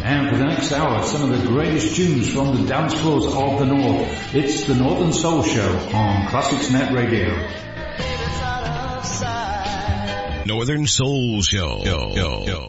And for the next hour, some of the greatest tunes from the dance floors of the North. It's the Northern Soul Show on Classics Net Radio. Northern Soul Show.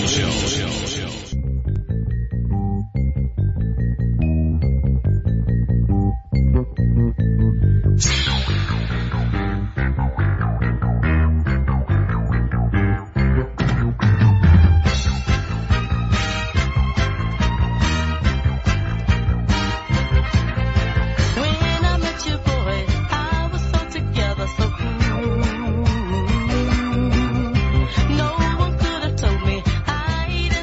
Show. No one could have told me I'd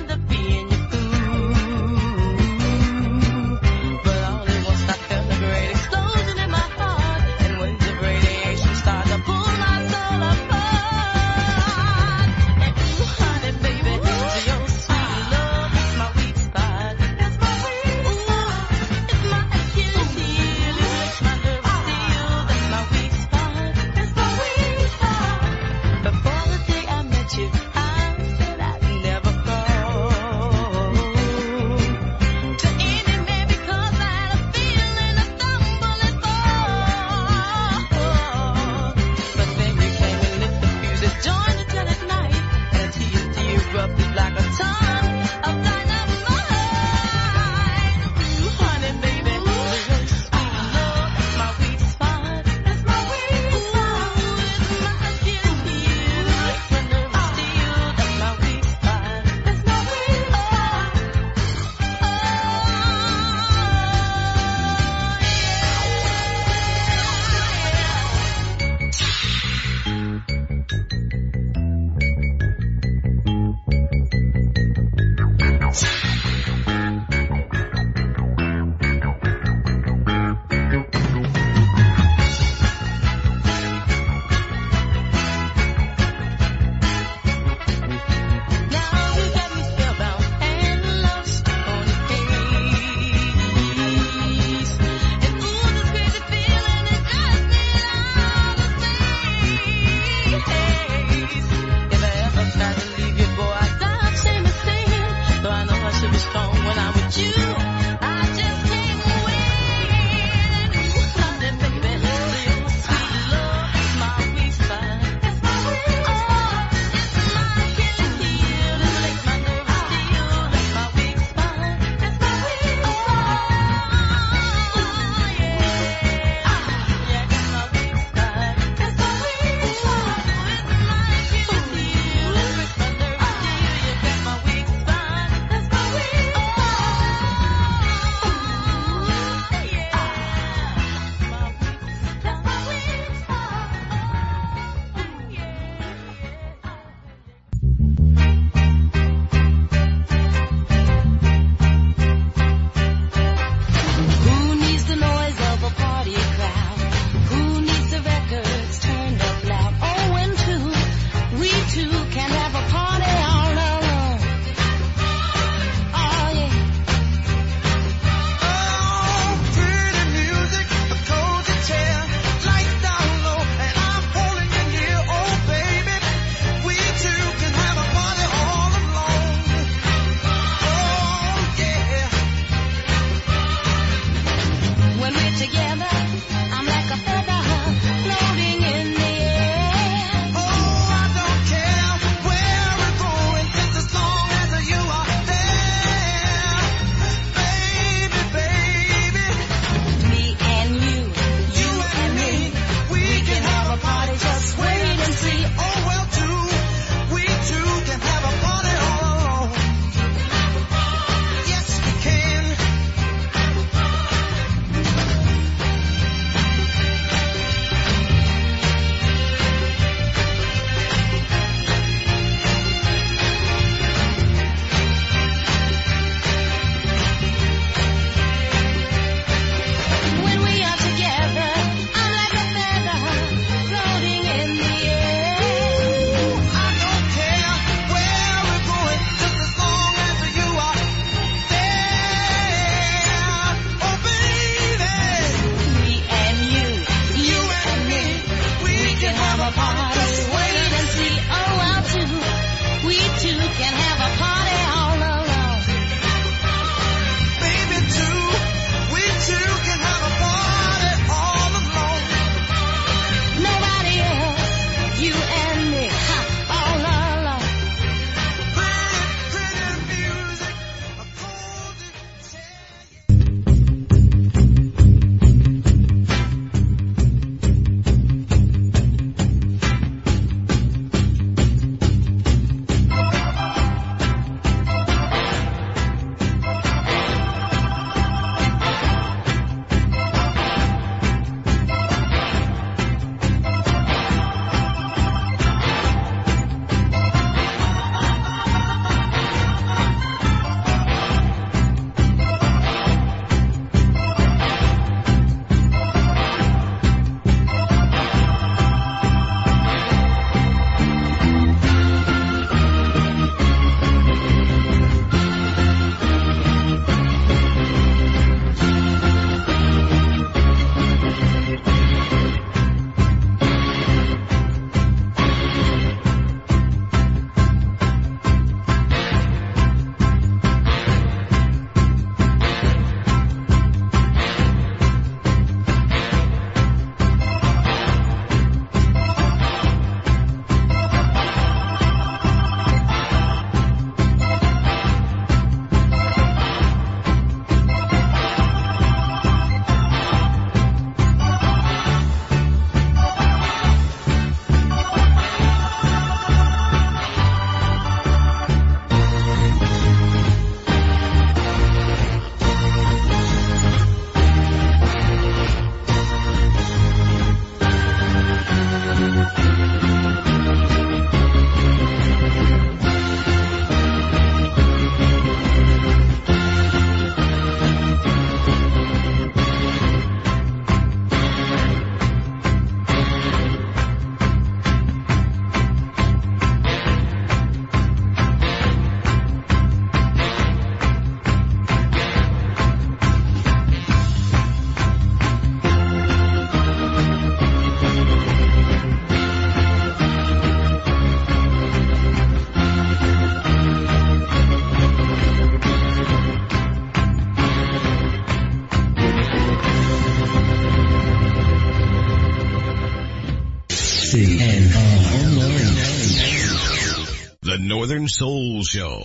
CNR Online. The Northern Soul Show.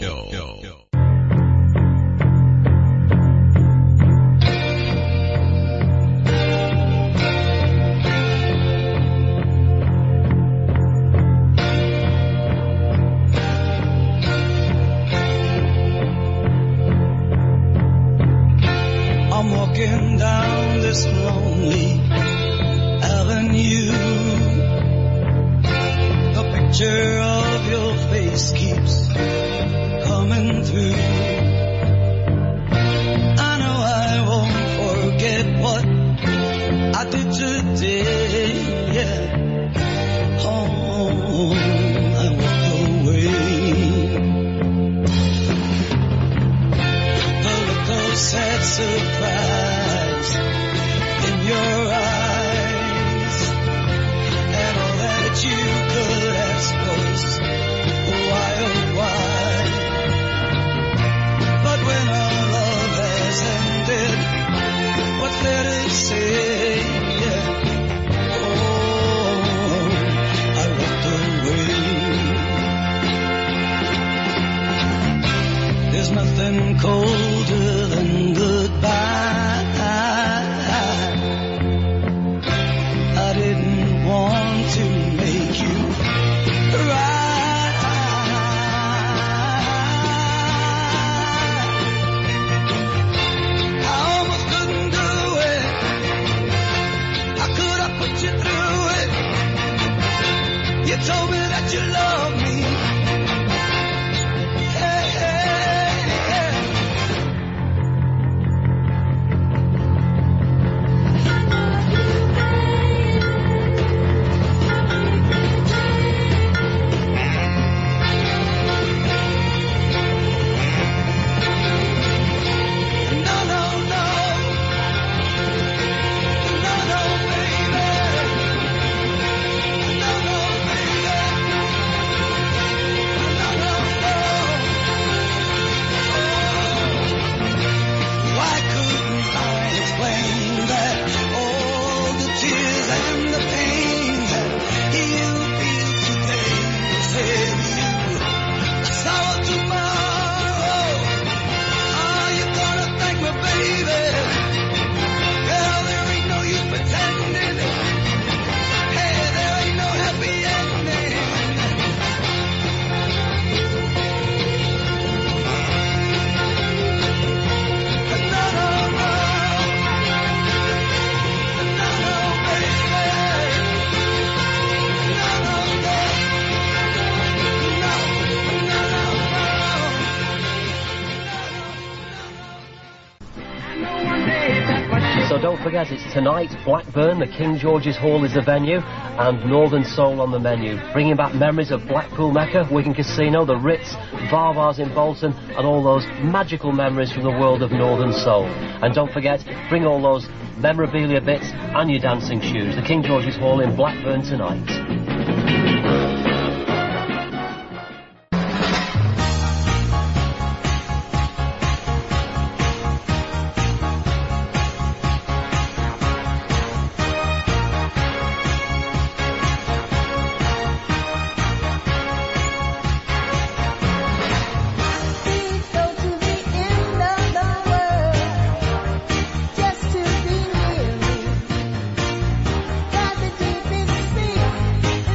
I'm walking down this lonely avenue. The picture of your face keeps coming through. I know I won't forget what I did today. Yeah. Oh, I walked away. The look of sad surprise in your eyes, and all that you could ask was why oh why. But when our love has ended, what's there to say? Yeah. Oh, I walked away. There's nothing colder than goodbye. I didn't want to make you cry. I almost couldn't do it. How could I put you through it? You told me that you loved me. Hey, hey, hey. So don't forget, it's tonight, Blackburn, the King George's Hall is the venue, and Northern Soul on the menu. Bringing back memories of Blackpool Mecca, Wigan Casino, the Ritz, Varvars in Bolton, and all those magical memories from the world of Northern Soul. And don't forget, bring all those memorabilia bits and your dancing shoes. The King George's Hall in Blackburn tonight. Got the deepest sea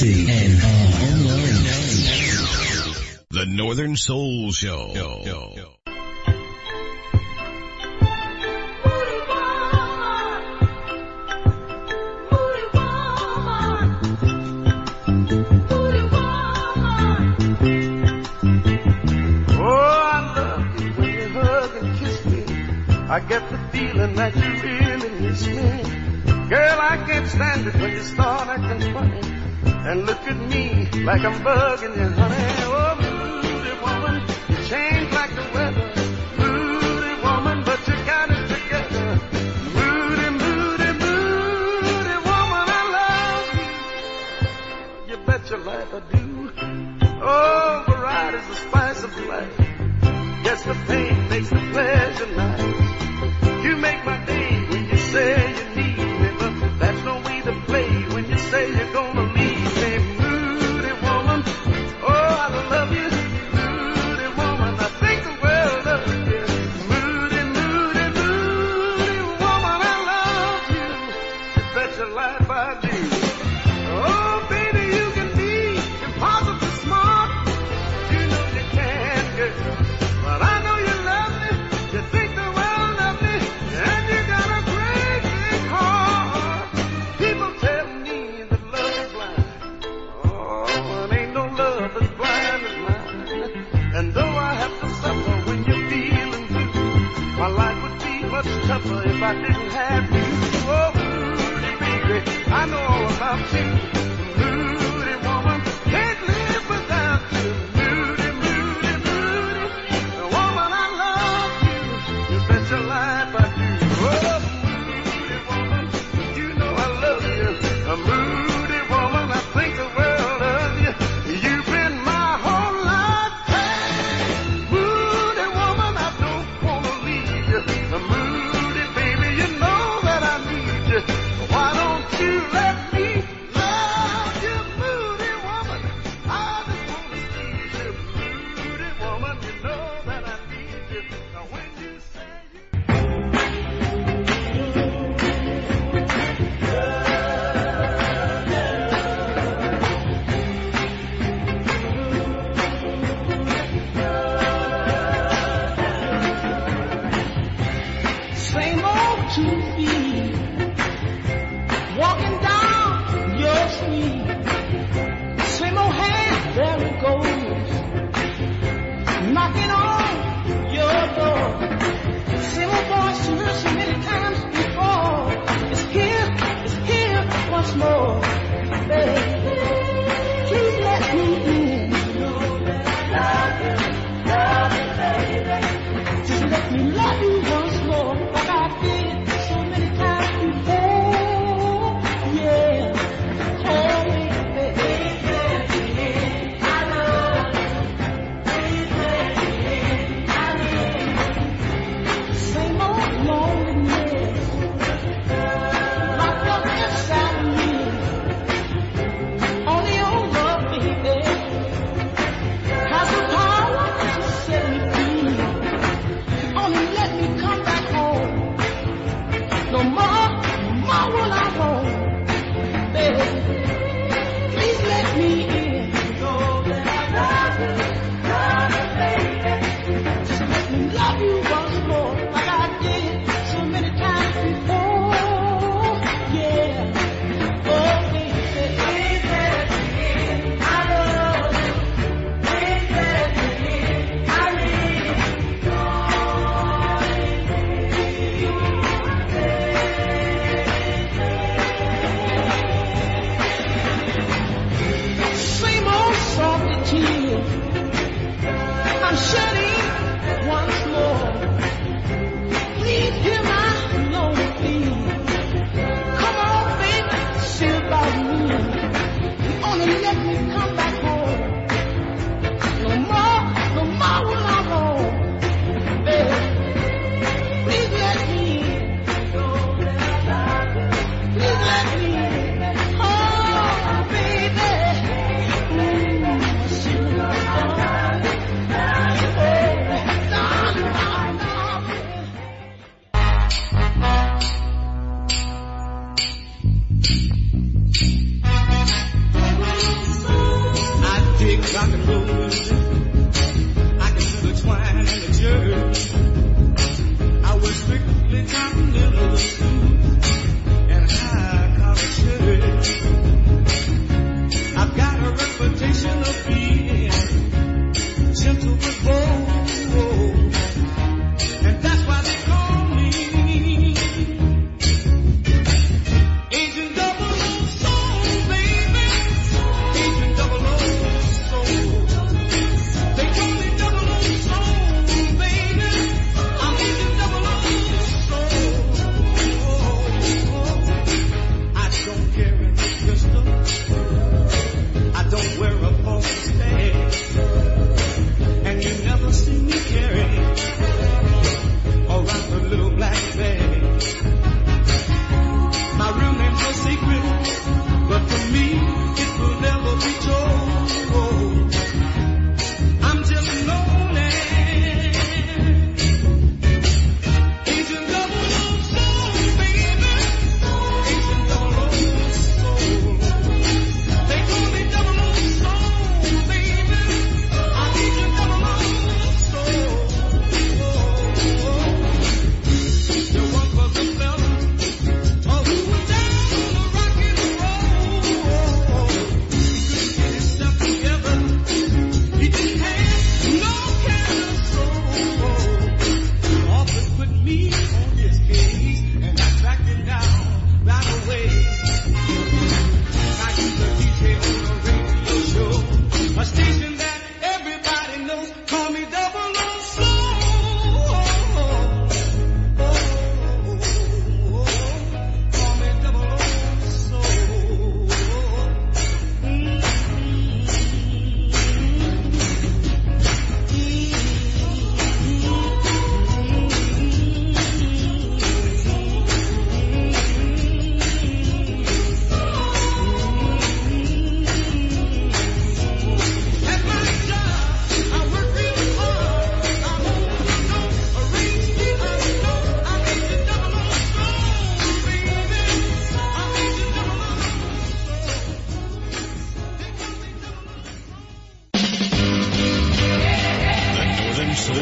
online. The Northern Soul Show. I get the feeling that you really miss me. Girl, I can't stand it when you start acting funny and look at me like I'm bugging you, honey. Oh, moody woman, you change like the weather. Moody woman, but you got it together. Moody, moody, moody woman, I love you. You bet your life I do. Oh, variety's the spice of life. Yes, the pain makes the pleasure nice. You make my day when you say you need me, but that's no way to play when you say you're gonna leave me. Moody woman, oh, I love you. Moody woman, I think the world of you. Moody, moody, moody woman, I love you. You bet your life I do. Oh, baby, you can be impossibly smart. You know you can, girl. But I know you love me. You think the world of me. And you got a great big heart. People tell me that love is blind. Oh, it ain't no love as blind as mine. And though I have to suffer when you're feeling blue, my life would be much tougher if I didn't have you. Oh, moody baby, I know all about you. Moody woman, can't live without you. Moody, moody, moody woman, I love you. You bet your life I do. Oh, moody woman, you know I love you. A moody woman, I think the world of you. You've been my whole lifetime. Moody woman, I don't wanna leave you. A moody baby, you know that I need you. Why don't you let me love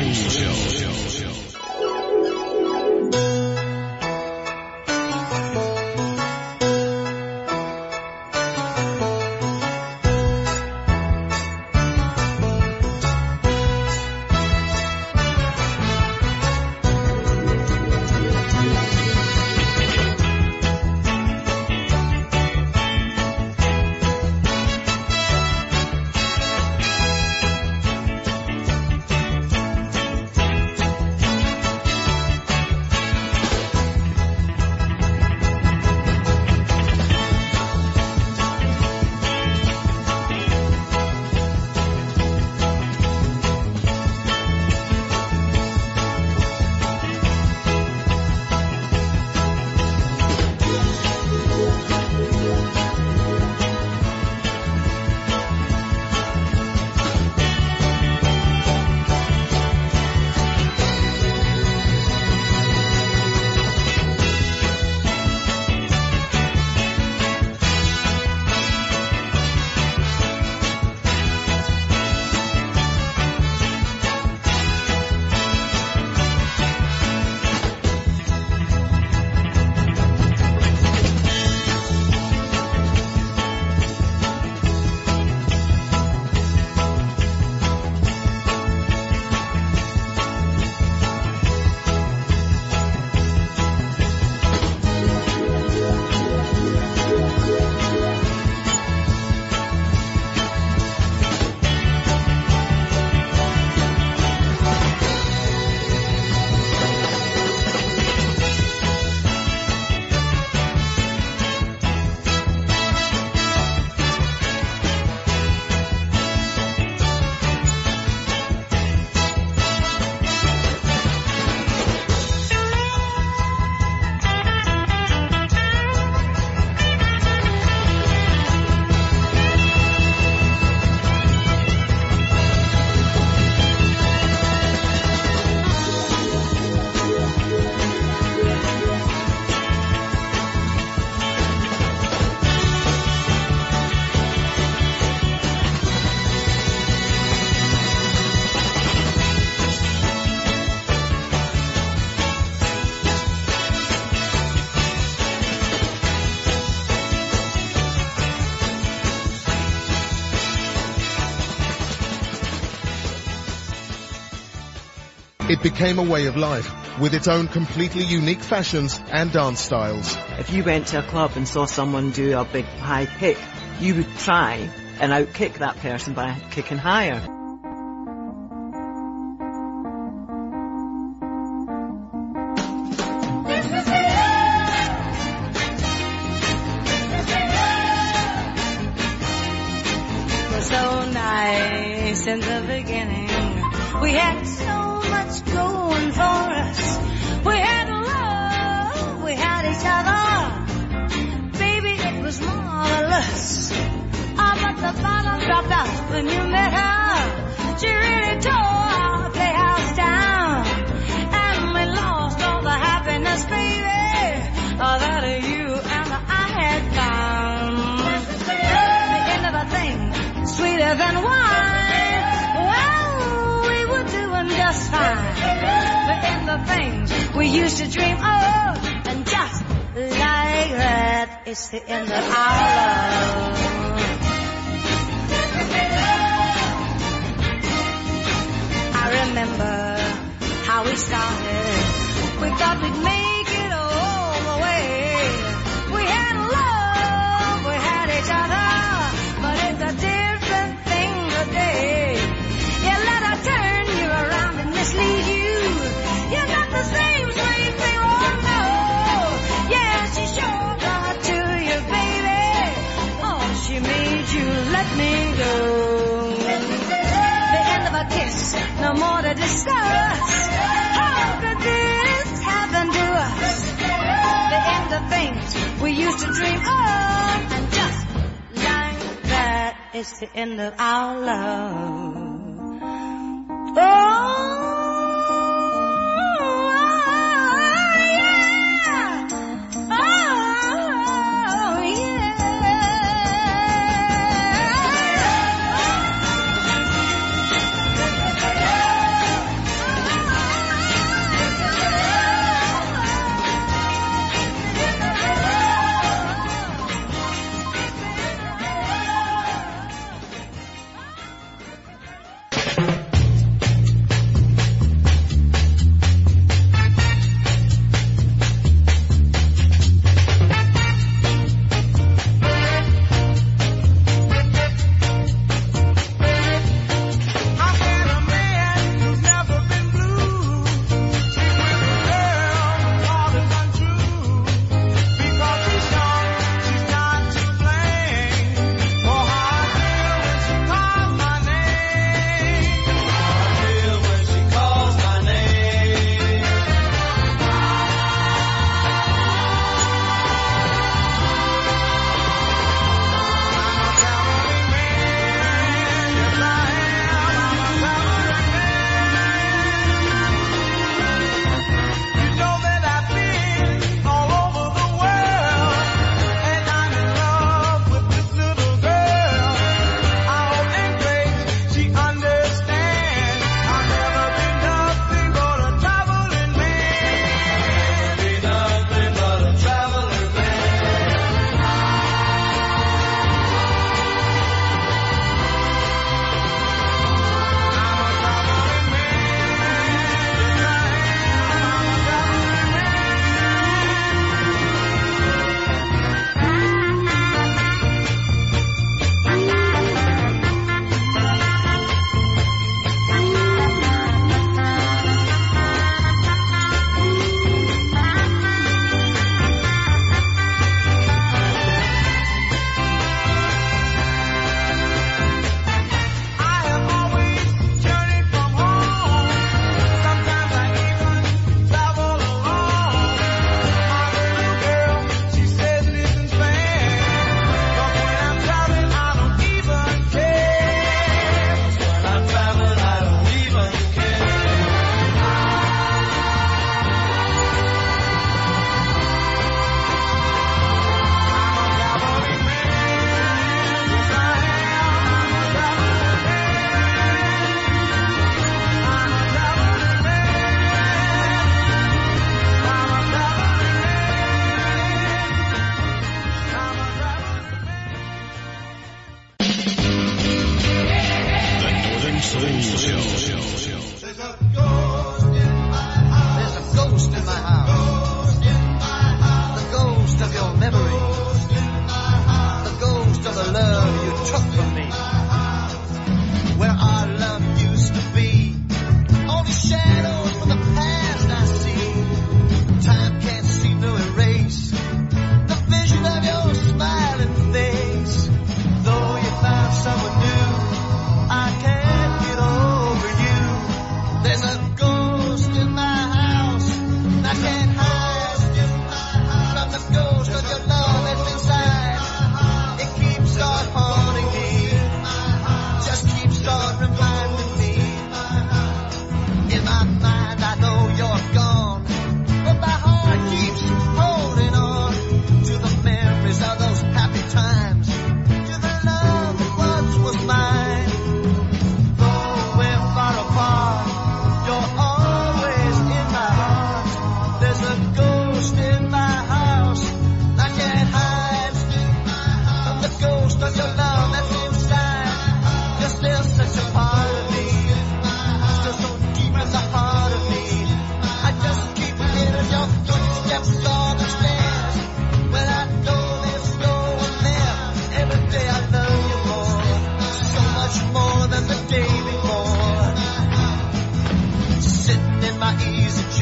Show. It became a way of life, with its own completely unique fashions and dance styles. If you went to a club and saw someone do a big high kick, you would try and outkick that person by kicking higher. It was so nice in the beginning. We had so much going for us. We had love, we had each other. Baby, it was marvelous. Oh, but the bottom dropped out when you met her. She really tore our playhouse down. And we lost all the happiness, baby, that you and I had found. The end of a thing, sweeter than wine. Well, we were doing just fine. The end of things we used to dream of. And just like that, it's the end of our love. I remember how we started. We thought we'd make it all the way. We had love, we had each other, but it's a different thing today. You let her turn you around and mislead you. You're not the same sweet thing, oh no. Yeah, she sure got to you, baby. Oh, she made you let me go. The end of a kiss, no more to discuss. How could this happen to us? The end of things we used to dream of. And just like that, it's the end of our love. Oh, yeah. Oh, yeah.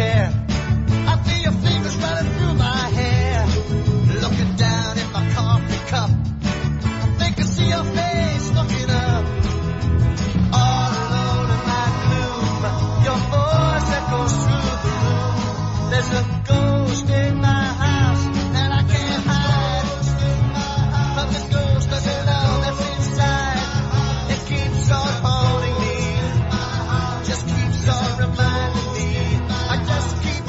care. I feel your fingers running through my hair, looking down at my coffee cup. I think I see your face looking up. All alone in my gloom, your voice echoes through the room. There's a ghost in my house, and I can't hide from this ghost, 'cause the love that's inside, it keeps on haunting me, just keeps on reminding me. I just keep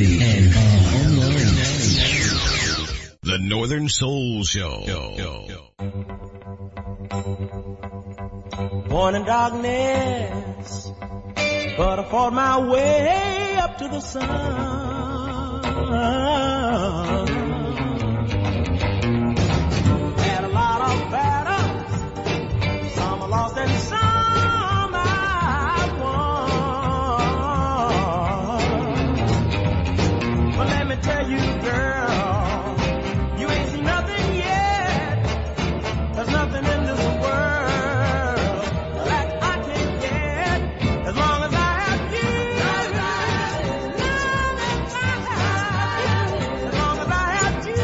online. The Northern Soul Show. Born in darkness, but I fought my way up to the sun. Had a lot of battles, some I lost and some I won. But let me tell you, girl, you ain't seen nothing yet. There's nothing in this world that I can get as long as I have you. As long as I have you.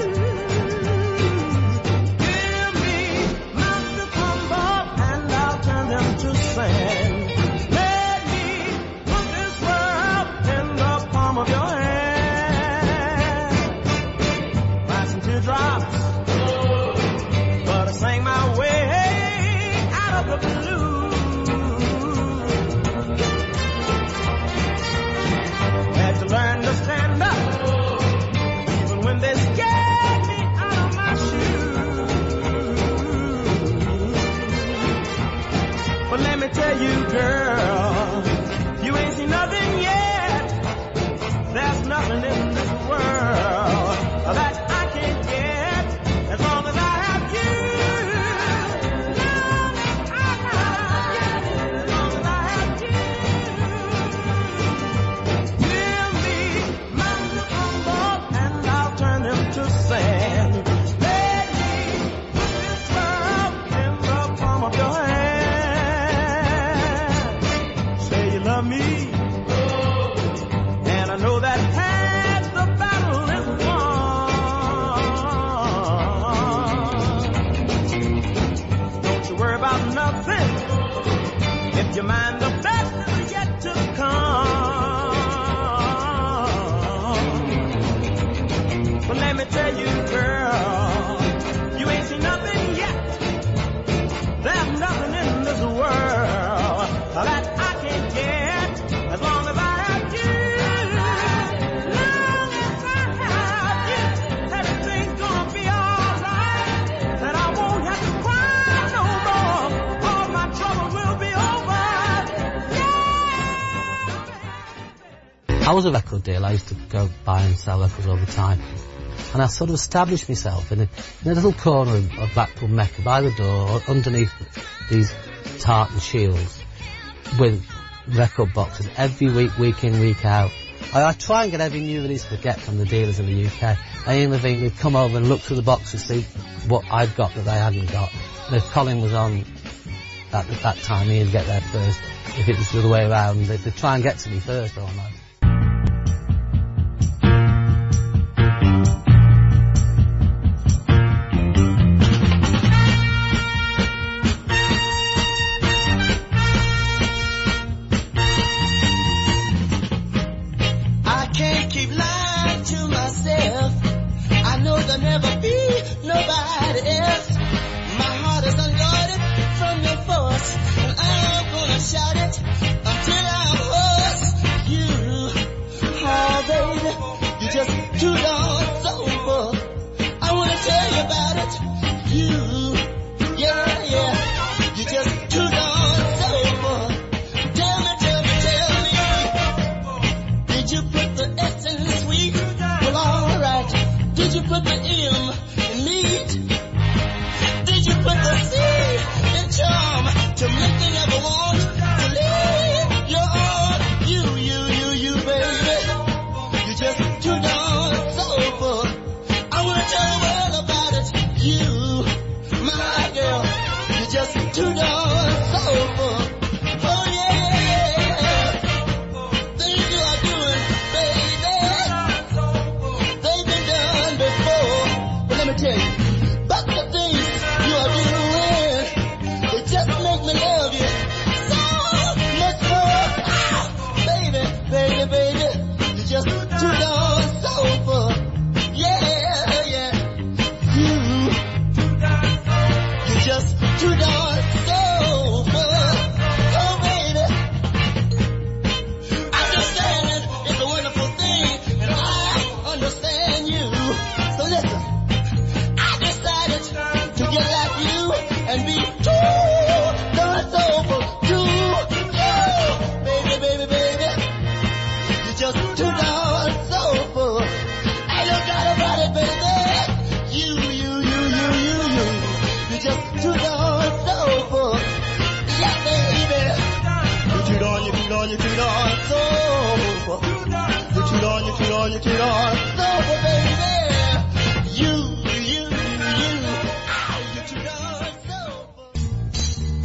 Give me mountains of humble and I'll turn them to sand. Let me put this world in the palm of your hand. Buy some teardrops, but I sang my way out of the blue. Had to learn to stand up, even when they scared me out of my shoes. But let me tell you, girl, you ain't seen nothing yet. There's nothing in this world that I can get as long as I have you. As long as I have you. Give me mountains of humble and I'll turn them to sand. Let me put this world in the palm of your hand. Say you love me, and I know that half the battle is won. Don't you worry about nothing if your mind the best is yet to come. But let me tell you, girl, you ain't seen nothing yet. There's nothing in this world that I can get as long as I have you. Long as I have you, everything's gonna be alright. And I won't have to cry no more. All my troubles will be over. Yeah. I was a record dealer. I used to go buy and sell records all the time. And I sort of established myself in a little corner of Blackpool Mecca by the door, underneath these tartan shields, with record boxes every week, week in, week out. I try and get every new release I could get from the dealers in the UK. Ian Levine would come over and look through the box and see what I'd got that they hadn't got. And if Colin was on at that time, he'd get there first. If it was the other way around, they'd try and get to me first almost. I can't keep lying to myself. I know there'll never be nobody else. My heart is unguarded from your force, and I'm gonna shout it until I'm hoarse. You, oh baby, you're just too darn sober. I wanna tell you about it. You, yeah, you're just too darn sober. Tell me. Did you put the S in sweet? Well, alright. Did you put the M in meat? Did you put the C in charm to make me never want to leave your arms? You, baby. You're just too darn sober. I wanna tell the world about it. You, my girl, you're just too darn sober. Oh yeah. Things you are doing, baby, they've been done before. But let me tell you, but the things you are doing, they just make me love you so much more. Ah, baby, you're just too darn sober. Yeah. You're just too darn sober. Oh, baby. Understanding is a wonderful thing. you too darn sober. You're too darn, you're too darn, you're too darn sober, baby. You're too darn sober.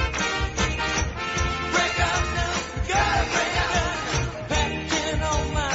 On my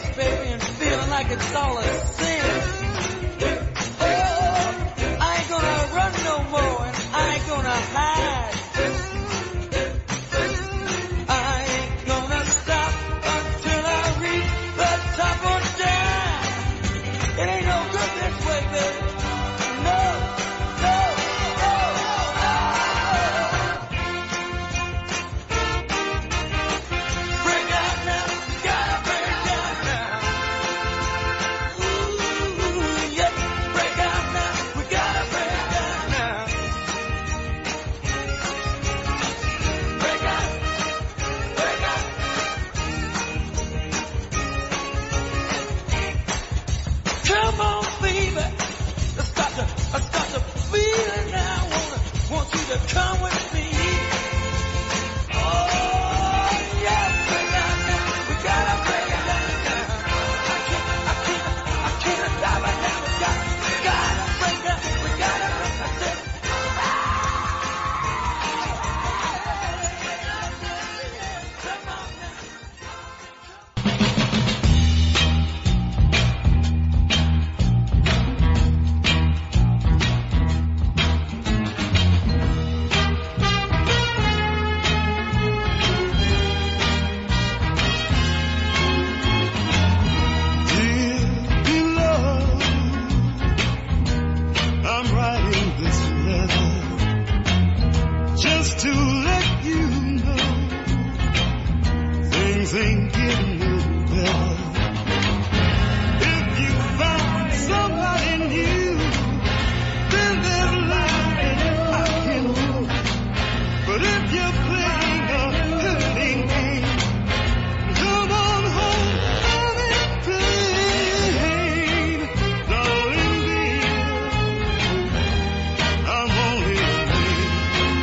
dance, baby, and feeling like it's all a sin. Oh, I ain't gonna run no more, and I ain't gonna hide. I ain't gonna stop until I reach the top or down. It ain't no good this way, baby. No, no, no, no. Break out now, gotta break out now. Ooh, yeah, break out now, we gotta break out now. Break out, break out. Come on, baby. I start to feel it now. Want you to come with me. Oh, yeah, break out now. We gotta break it down now. I can't stop it now. We gotta break it. We gotta break it. Come on now. I'm writing this letter just to let you know things ain't getting no better. If you found somebody new, then there's light I can hold. But if you're playing a hurting game, come on home and explain, darling dear. I'm only afraid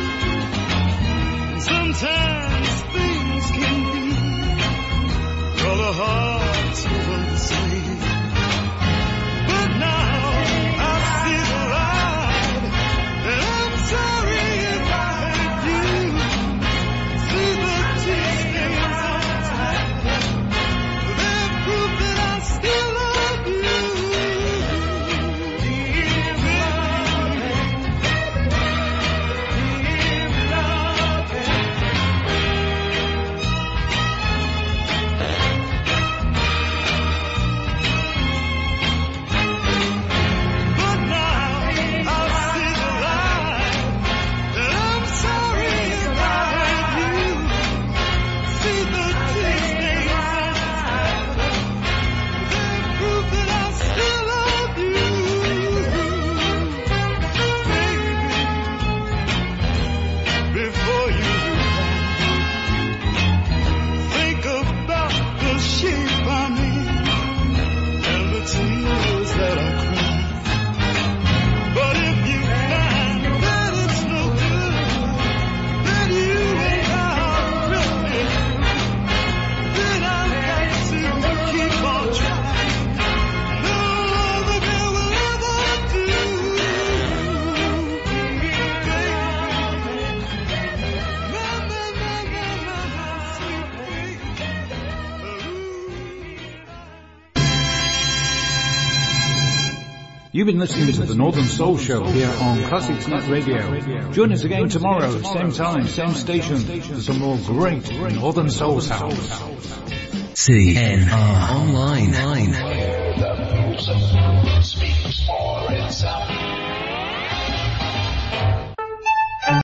sometimes things can be rather hard to understand. But now I see the light, and I'm sorry if I hurt you. See the tear stains on the tide, they're proof that I still love you. But now I see the light, and I'm sorry if I hurt you. See the tear stains on the tide, they're proof that I still love you. Baby, before you think about the shape I'm in and the tears that I cry. But if you find that it's no good, that you and I are really, then I've got to keep on trying. No other girl will ever do. You've been listening to the Northern Soul Show here on Classics Net Radio. Join us again tomorrow, same time, same station, for some more great Northern Soul sounds. CNR Online.